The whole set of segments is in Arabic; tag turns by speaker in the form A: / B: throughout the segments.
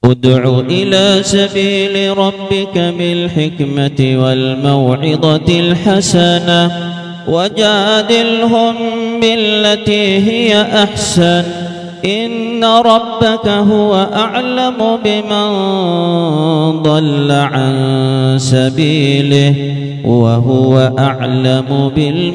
A: ادع إلى سبيل ربك بالحكمة والموعظة الحسنة وجادلهم بالتي هي أحسن إن ربك هو أعلم بمن ضل عن سبيله وهو أعلم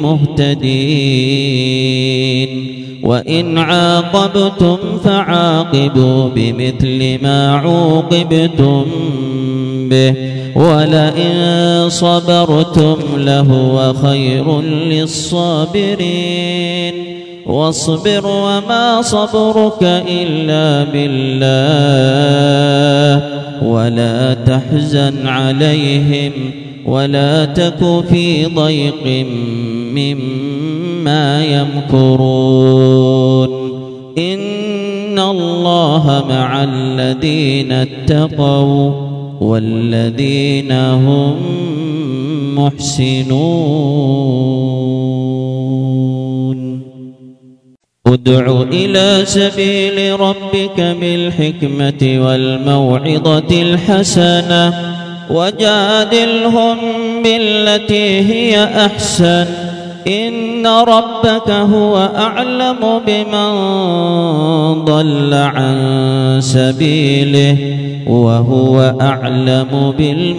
A: بالمهتدين وإن عاقبتم فعاقبوا بمثل ما عوقبتم به ولئن صبرتم لهو خير للصابرين واصبر وما صبرك إلا بالله ولا تحزن عليهم ولا تك في ضيق مما يمكرون إن الله مع الذين اتقوا والذين هم محسنون ادع إلى سبيل ربك بالحكمة والموعظة الحسنة وجادلهم بالتي هي أحسن إن ربك هو أعلم بمن ضل عن سبيله وهو أعلم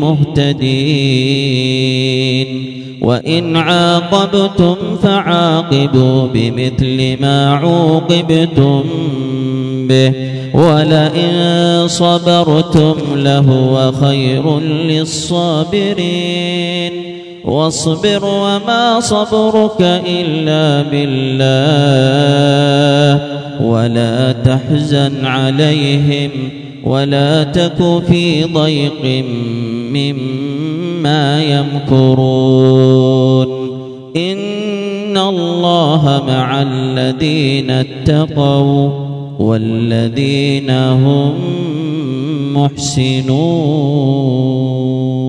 A: بالمهتدين وإن عاقبتم فعاقبوا بمثل ما عوقبتم به ولئن صبرتم لهو خير للصابرين واصبر وما صبرك إلا بالله ولا تحزن عليهم ولا تك في ضيق مما يمكرون إن الله مع الذين اتقوا والذين هم محسنون